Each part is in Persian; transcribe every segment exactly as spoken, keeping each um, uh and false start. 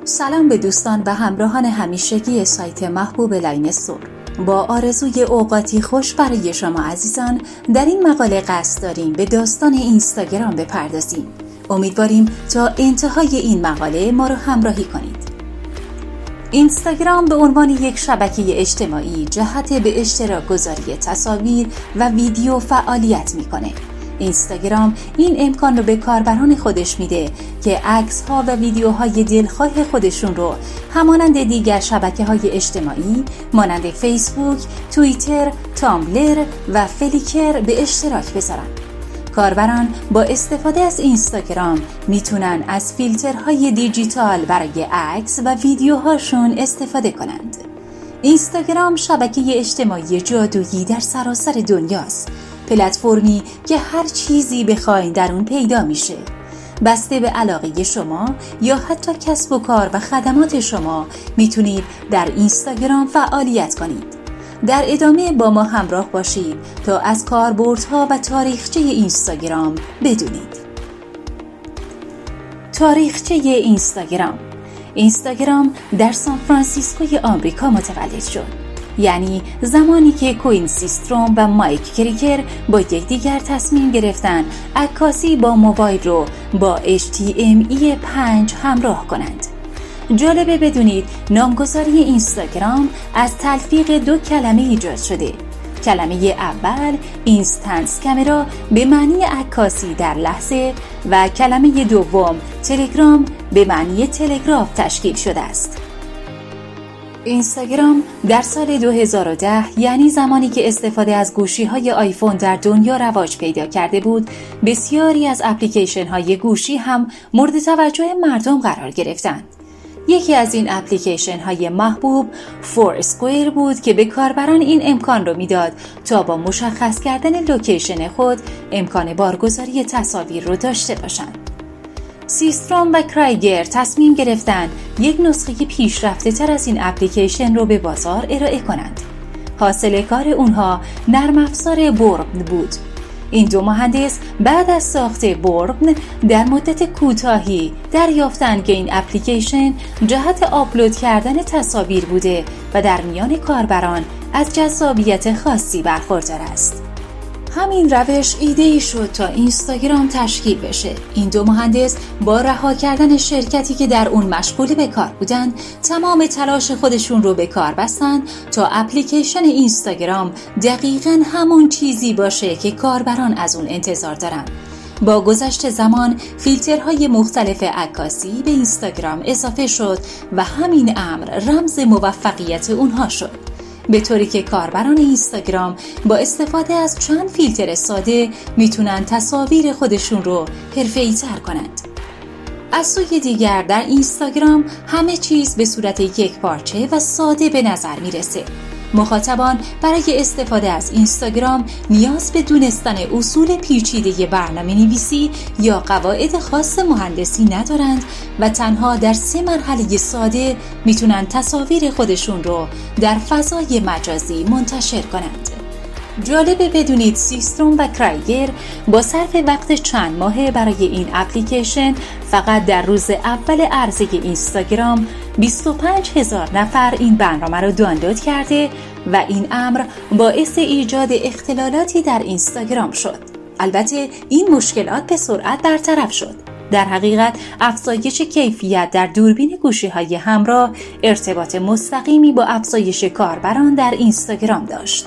سلام به دوستان و همراهان همیشگی سایت محبوب لاینستور. با آرزوی اوقاتی خوش برای شما عزیزان، در این مقاله قصد داریم به داستان اینستاگرام بپردازیم. امیدواریم تا انتهای این مقاله ما رو همراهی کنید. اینستاگرام به عنوان یک شبکه اجتماعی جهت به اشتراک گذاری تصاویر و ویدیو فعالیت میکنه. اینستاگرام این امکان رو به کاربران خودش میده که عکس‌ها و ویدیوهای دلخواه خودشون رو همانند دیگر شبکه‌های اجتماعی مانند فیسبوک، توییتر، تامبلر و فلیکر به اشتراک بذارن. کاربران با استفاده از اینستاگرام میتونن از فیلترهای دیجیتال برای عکس و ویدیوهاشون استفاده کنند. اینستاگرام شبکه اجتماعی جادویی در سراسر دنیاست. پلتفرمی که هر چیزی بخواین در اون پیدا میشه. بسته به علاقه شما یا حتی کسب و کار و خدمات شما میتونید در اینستاگرام فعالیت کنید. در ادامه با ما همراه باشید تا از کاربردها و تاریخچه اینستاگرام بدونید. تاریخچه اینستاگرام. اینستاگرام در سان فرانسیسکوی آمریکا متولد شد. یعنی زمانی که کوین سیستروم و مایک کریگر با یکدیگر تصمیم گرفتن عکاسی با موبایل رو با اچ تی ام ای پنج همراه کنند. جالبه بدونید نامگذاری اینستاگرام از تلفیق دو کلمه ایجاد شده. کلمه اول اینستنس کامرا به معنی عکاسی در لحظه و کلمه دوم تلگرام به معنی تلگراف تشکیل شده است. اینستاگرام در سال دو هزار و ده، یعنی زمانی که استفاده از گوشی‌های آیفون در دنیا رواج پیدا کرده بود، بسیاری از اپلیکیشن‌های گوشی هم مورد توجه مردم قرار گرفتند. یکی از این اپلیکیشن‌های محبوب فوراسکوئر بود که به کاربران این امکان رو میداد تا با مشخص کردن لوکیشن خود امکان بارگذاری تصاویر رو داشته باشند. سیستروم و کرایگر تصمیم گرفتند یک نسخه پیشرفته تر از این اپلیکیشن رو به بازار ارائه کنند. حاصل کار اونها نرم افزار بوربن بود. این دو مهندس بعد از ساخت بوربن در مدت کوتاهی دریافتند که این اپلیکیشن جهت آپلود کردن تصاویر بوده و در میان کاربران از جذابیت خاصی برخوردار است. همین روش ایده‌ای شد تا اینستاگرام تشکیل بشه. این دو مهندس با رها کردن شرکتی که در اون مشغول به کار بودن، تمام تلاش خودشون رو به کار بستن تا اپلیکیشن اینستاگرام دقیقاً همون چیزی باشه که کاربران از اون انتظار دارن. با گذشت زمان فیلترهای مختلف عکاسی به اینستاگرام اضافه شد و همین امر رمز موفقیت اونها شد. به طوری که کاربران اینستاگرام با استفاده از چند فیلتر ساده میتونن تصاویر خودشون رو حرفه‌ای تر کنند. از سوی دیگر در اینستاگرام همه چیز به صورت یک پارچه و ساده به نظر میرسه. مخاطبان برای استفاده از اینستاگرام نیاز به دونستن اصول پیچیده برنامه نویسی یا قواعد خاص مهندسی ندارند و تنها در سه مرحله ساده میتونن تصاویر خودشون رو در فضای مجازی منتشر کنند. جالبه بدونید سیستروم و کرایگر با صرف وقت چند ماهه برای این اپلیکیشن فقط در روز اول عرضه اینستاگرام بیست و پنج هزار نفر این برنامه رو دانلود کرده و این امر باعث ایجاد اختلالاتی در اینستاگرام شد. البته این مشکلات به سرعت برطرف شد. در حقیقت افزایش کیفیت در دوربین گوشی‌های همراه ارتباط مستقیمی با افزایش کاربران در اینستاگرام داشت.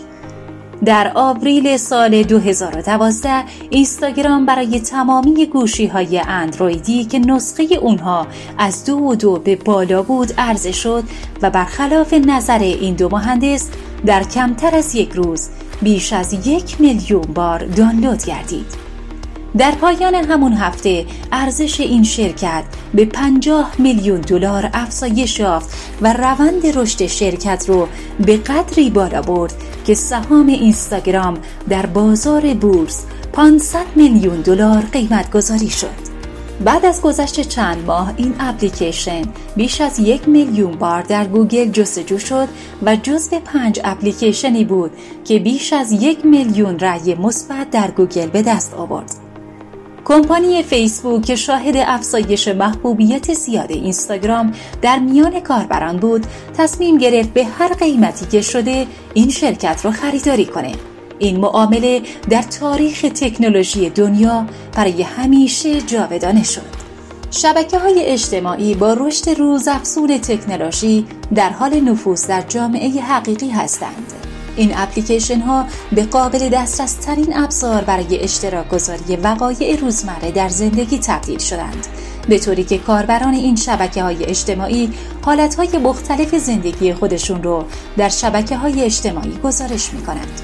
در آوریل سال دو هزار و دوازده اینستاگرام برای تمامی گوشی‌های اندرویدی که نسخه اونها از دو و دو به بالا بود عرضه شد و برخلاف نظر این دو مهندس در کمتر از یک روز بیش از یک میلیون بار دانلود گردید. در پایان همون هفته ارزش این شرکت به پنجاه میلیون دلار افزایش یافت و روند رشد شرکت رو به قدری بالا برد که سهام اینستاگرام در بازار بورس پانصد میلیون دلار قیمت گذاری شد. بعد از گذشت چند ماه این اپلیکیشن بیش از یک میلیون بار در گوگل جستجو شد و جزو پنج اپلیکیشنی بود که بیش از یک میلیون رأی مثبت در گوگل به دست آورد. کمپانی فیسبوک که شاهد افزایش محبوبیت زیاد اینستاگرام در میان کاربران بود، تصمیم گرفت به هر قیمتی که شده این شرکت رو خریداری کنه. این معامله در تاریخ تکنولوژی دنیا برای همیشه جاودانه شد. شبکه‌های اجتماعی با رشد روزافزون تکنولوژی در حال نفوذ در جامعه حقیقی هستند. این اپلیکیشن ها به قابل دسترس ترین ابزار برای اشتراک گذاری وقایع روزمره در زندگی تبدیل شدند، به طوری که کاربران این شبکه‌های اجتماعی حالت‌های مختلف زندگی خودشون رو در شبکه‌های اجتماعی گزارش می‌کنند.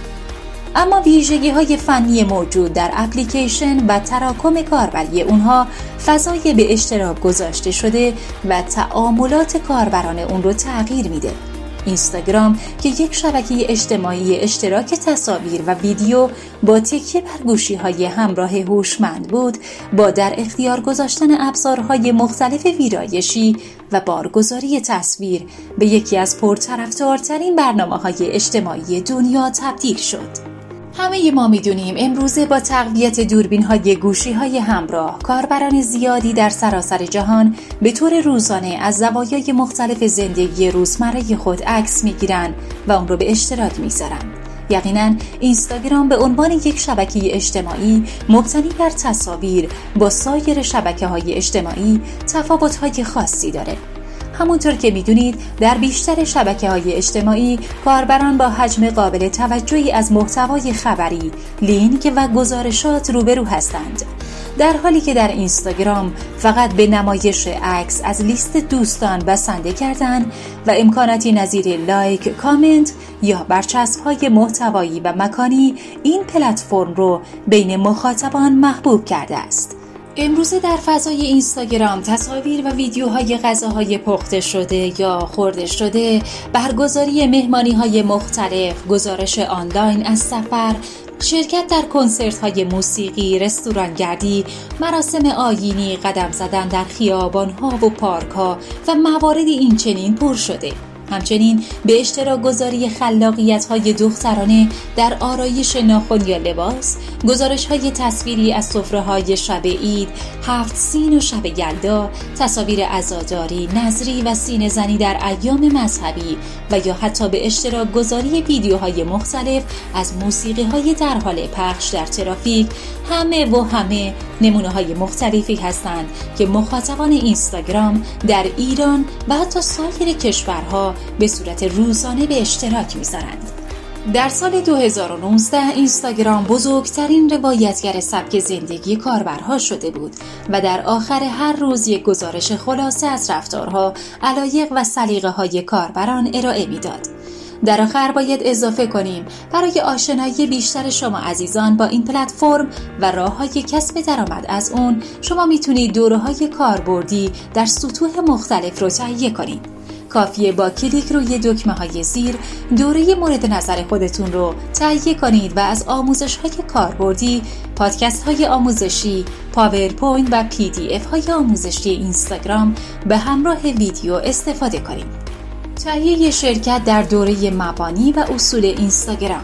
اما ویژگی‌های فنی موجود در اپلیکیشن و تراکم کاربری اونها فضای به اشتراک گذاشته شده و تعاملات کاربران اون رو تغییر میده. اینستاگرام که یک شبکه اجتماعی اشتراک تصاویر و ویدیو با تکیه بر گوشی‌های همراه هوشمند بود، با در اختیار گذاشتن ابزارهای مختلف ویرایشی و بارگذاری تصویر به یکی از پرطرفدارترین برنامه‌های اجتماعی دنیا تبدیل شد. همه ما میدونیم امروزه با تقویت دوربین‌های گوشی‌های همراه، کاربران زیادی در سراسر جهان به طور روزانه از زوایای مختلف زندگی روزمره خود عکس می‌گیرن و اون رو به اشتراک می‌گذارن. یقیناً اینستاگرام به عنوان یک شبکه اجتماعی مبتنی بر تصاویر با سایر شبکه‌های اجتماعی تفاوت‌های خاصی داره. همونطور که میدونید در بیشتر شبکه‌های اجتماعی کاربران با حجم قابل توجهی از محتوای خبری، لینک و گزارشات روبرو هستند، در حالی که در اینستاگرام فقط به نمایش عکس از لیست دوستان بسنده کردن و امکاناتی نظیر لایک، کامنت یا برچسب‌های محتوایی و مکانی این پلتفرم رو بین مخاطبان محبوب کرده است. امروزه در فضای اینستاگرام تصاویر و ویدیوهای غذاهای پخته شده یا خورده شده، برگزاری مهمانی‌های مختلف، گزارش آنلاین از سفر، شرکت در کنسرت‌های موسیقی، رستورانگردی، مراسم آیینی، قدم زدن در خیابان‌ها و پارک‌ها و مواردی این چنین پر شده. همچنین به اشتراک گذاری خلاقیت‌های دخترانه در آرایش ناخن یا لباس، گزارش‌های تصویری از سفره‌های شب عید، هفت سین و شب یلدا، تصاویر عزاداری، نظری و سینه زنی در ایام مذهبی و یا حتی به اشتراک گذاری ویدیوهای مختلف از موسیقی‌های در حال پخش در ترافیک، همه و همه نمونه‌های مختلفی هستند که مخاطبان اینستاگرام در ایران و حتی سایر کشورها به صورت روزانه به اشتراک می‌گذارند. در سال دو هزار و نوزده اینستاگرام بزرگترین روایتگر سبک زندگی کاربرها شده بود و در آخر هر روز یک گزارش خلاصه از رفتارها، علایق و سلیقه‌های کاربران ارائه می‌داد. در آخر باید اضافه کنیم برای آشنایی بیشتر شما عزیزان با این پلتفرم و راه‌های کسب درآمد از اون، شما میتونید دوره‌های کاربردی در سطوح مختلف رو تهیه کنید. کافیه با کلیک روی دکمه‌های زیر دوره مورد نظر خودتون رو تهیه کنید و از آموزش‌های کاربردی، پادکست‌های آموزشی، پاورپوینت و پی دی اف‌های آموزشی اینستاگرام به همراه ویدیو استفاده کنید. تهیه شرکت در دوره مبانی و اصول اینستاگرام.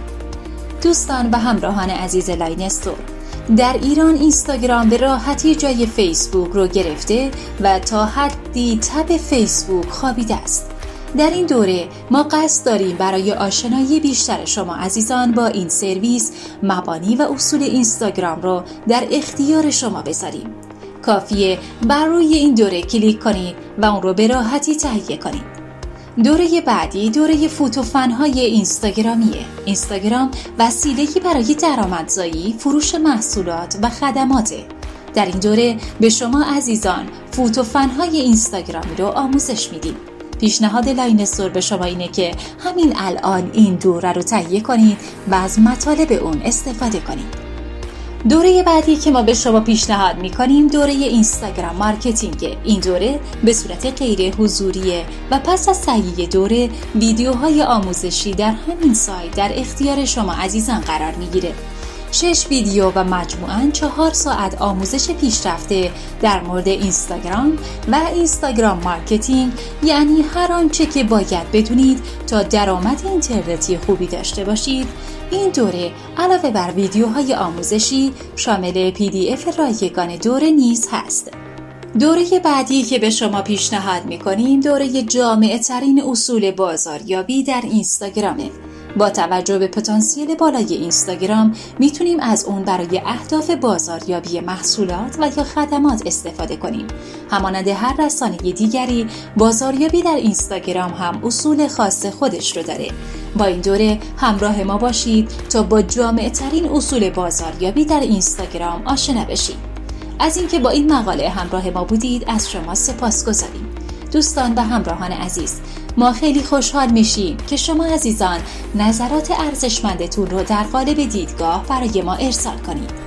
دوستان و همراهان عزیز لاین استور، در ایران اینستاگرام به راحتی جای فیسبوک رو گرفته و تا حدی تب فیسبوک خوابیده است. در این دوره ما قصد داریم برای آشنایی بیشتر شما عزیزان با این سرویس مبانی و اصول اینستاگرام رو در اختیار شما بذاریم. کافیه بر روی این دوره کلیک کنید و اون رو به راحتی تهیه کنید. دوره بعدی دوره فوتوفن‌های اینستاگرامیه. اینستاگرام وسیله‌ای برای درآمدزایی، فروش محصولات و خدماته. در این دوره به شما عزیزان فوتوفن‌های اینستاگرامی رو آموزش میدیم. پیشنهاد لاین استور به شما اینه که همین الان این دوره رو تهیه کنید و از مطالب اون استفاده کنید. دوره بعدی که ما به شما پیشنهاد میکنیم دوره اینستاگرام مارکتینگ. این دوره به صورت غیر حضوریه و پس از تهیه دوره ویدیوهای آموزشی در همین سایت در اختیار شما عزیزان قرار میگیره. شش ویدیو و مجموعاً چهار ساعت آموزش پیشرفته در مورد اینستاگرام و اینستاگرام مارکتینگ، یعنی هر آنچه که باید بدونید تا درآمد اینترنتی خوبی داشته باشید. این دوره علاوه بر ویدیوهای آموزشی شامل پی دی اف رایگان دوره نیز هست. دوره بعدی که به شما پیشنهاد می‌کنیم دوره جامع ترین اصول بازاریابی در اینستاگرامه. با توجه به پتانسیل بالای اینستاگرام میتونیم از اون برای اهداف بازاریابی محصولات و یا خدمات استفاده کنیم. همانند هر رسانه دیگری، بازاریابی در اینستاگرام هم اصول خاص خودش رو داره. با این دوره همراه ما باشید تا با جامع ترین اصول بازاریابی در اینستاگرام آشنا بشید. از اینکه با این مقاله همراه ما بودید از شما سپاسگزاریم. دوستان و همراهان عزیز، ما خیلی خوشحال میشیم که شما عزیزان نظرات ارزشمندتون رو در قالب دیدگاه برای ما ارسال کنید.